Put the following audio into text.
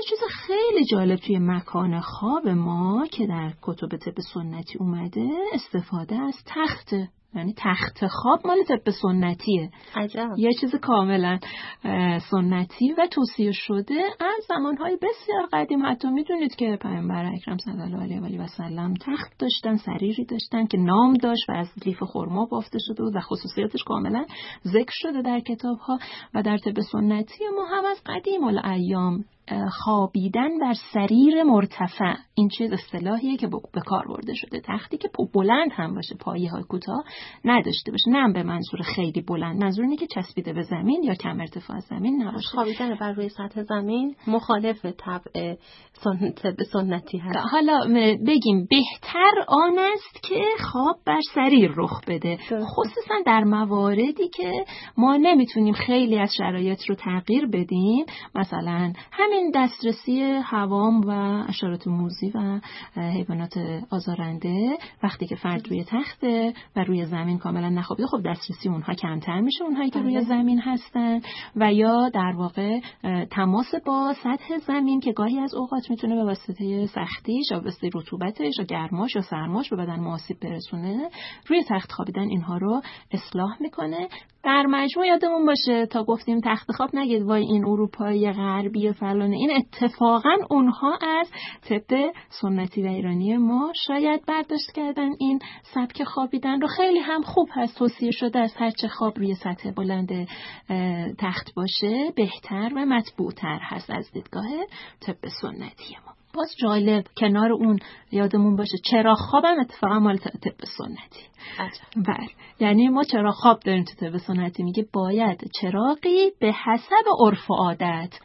چیز خیلی جالب توی مکان خواب ما که در کتب طب سنتی اومده استفاده از تخته. یعنی تخت خواب مال طب سنتیه. عجب. یه چیز کاملا سنتی و توصیه شده از زمانهای بسیار قدیم. حتی میدونید که پیامبر اکرم صلی الله علیه و سلم تخت داشتن، سریری داشتن که نام داشت و از لیف خرما بافته شده بود و خصوصیاتش کاملا ذکر شده در کتاب‌ها. و در طب سنتی ما هم از قدیم الایام خوابیدن بر سریر مرتفع، این چیز اصطلاحیه که به کار برده شده. تختی که بلند هم باشه، پایه‌های کوتاه نداشته باشه، نه به منظور خیلی بلند، منظور اینه که چسبیده به زمین یا کم ارتفاع از زمین نباشه. خوابیدن بر روی سطح زمین مخالف طبع سنتی هست. حالا بگیم بهتر آن است که خواب بر سریر رخ بده، خصوصا در مواردی که ما نمیتونیم خیلی از شرایط رو تغییر بدیم، مثلا همین دسترسی حوام و حشرات موذی و حیوانات آزارنده. وقتی که فرد روی تخته و روی زمین کاملا نخوابیده، خب دسترسی اونها کمتر میشه، اونهایی که روی زمین هستن، و یا در واقع تماس با سطح زمین که گاهی از اوقات میتونه به واسطه سختیش یا به واسطه رطوبتش یا گرماش یا سرماش به بدن ما آسیب برسونه. روی تخت خوابیدن اینها رو اصلاح میکنه. در مجموع یادمون باشه تا گفتیم تخت خواب نگید وای این اروپایی غربی فلانه، این اتفاقا اونها از طب سنتی و ایرانی ما شاید برداشت کردن این سبک خوابیدن رو. خیلی هم خوب هست، توصیه شده از هرچه خواب روی سطح بلند تخت باشه بهتر و مطبوع‌تر هست از دیدگاه طب سنتی ما. باز جالب کنار اون یادمون باشه چراغ خواب هم اتفاقا مال طب سنتی. بله، یعنی ما چراغ خواب داریم تو طب سنتی، میگه باید چراغی به حسب عرف و عادت،